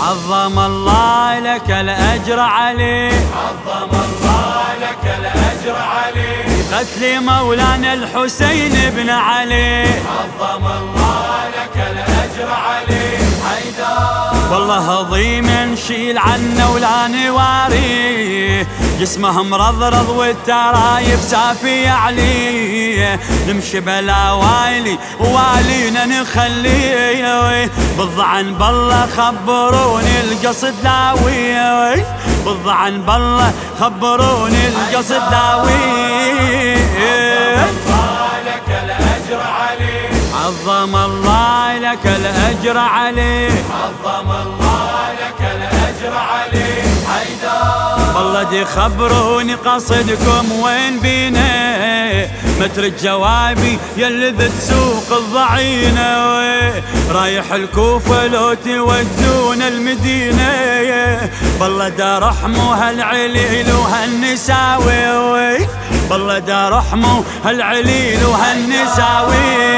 عظم الله لك الأجر علي، عظم الله لك الأجر علي، قتل مولانا الحسين بن علي، عظم الله لك الأجر علي. حيدر والله عظيم نشيل عنه ولا نواريه، جسمه مرضرض والترايب سافي عليه، نمشي بلا وايلي والينا نخليه، بالضعن بالله خبروني القصد لاوي، بالضعن بالله خبروني القصد لاوي. عظم الله لك الأجر علي، عظم الله لك الأجر علي. حيدر والله دي خبروني قصدكم وين بينا، متر جوابي يلي ذا تسوق الضعينة، رايح الكوفة لو تودون المدينة، بالله دا رحمه هالعليل وهالنساوي، بالله دا رحمه هالعليل وهالنساوي.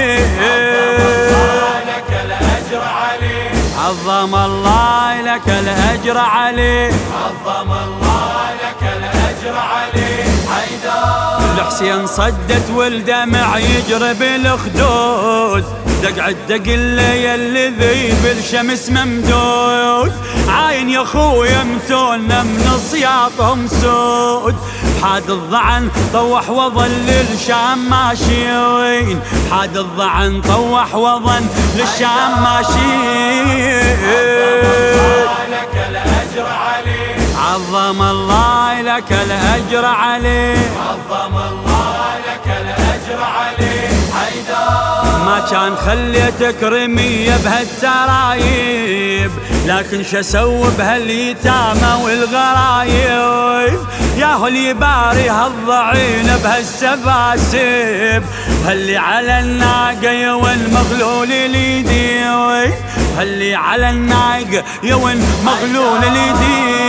عظم الله لك الأجر علي، عظم الله لك الأجر علي. حيدر الحسين صدت والدمع يجري بالخدود، دق عالدق اللي ذيب الشمس ممدود، عاين يا خويا متونا من صياطهم سود، حاد الضعن طوح وظل للشام ماشيين، حاد الضعن طوح وظل للشام ماشيين. لك الأجر علي، عظم الله لك الأجر علي، عظم الله لك الأجر علي. حيدر ما كان خليتك رمية بهالترايب، لكن شسوي بهاليتامى والغرايب، ياهو اللي يباري هالضعين بهالسباسب، هاللي على الناقة يوين مغلول اليدي، هاللي على الناقة يوين مغلول اليدي.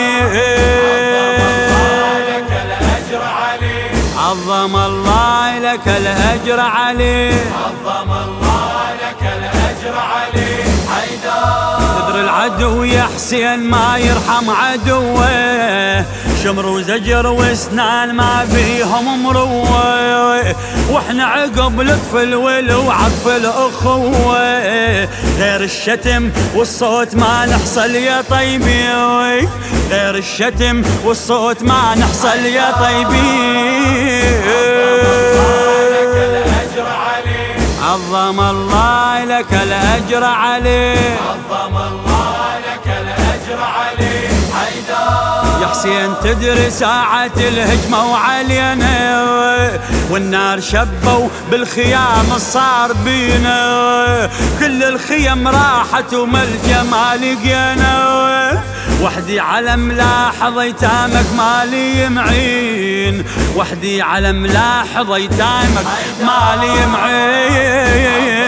عظم الله لك الأجر علي، عظم الله لك الأجر علي. حيدر تدري العدو يا حسين ما يرحم عدوه، شمر وزجر واسنان ما بيهم مروه، واحنا عقب لطف الول وعطف الأخوة، غير الشتم والصوت ما نحصل يا طيبي، غير الشتم والصوت ما نحصل يا طيبي. عظم الله لك الأجر علي، عظم الله لك الأجر علي. حيدر يا حسين تدري ساعة الهجمة وعلينا، والنار شبوا بالخيام الصار بينا، كل الخيم راحت وما الجمال لقينا، وحدي على ملاحظ ايتامك مالي معين، وحدي على ملاحظ ايتامك مالي معين.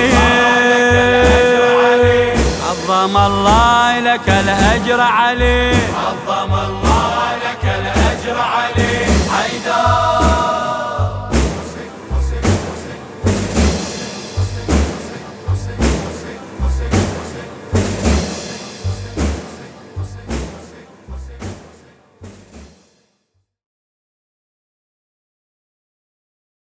عظم الله لك الأجر علي، عظم الله لك الأجر علي. حيدر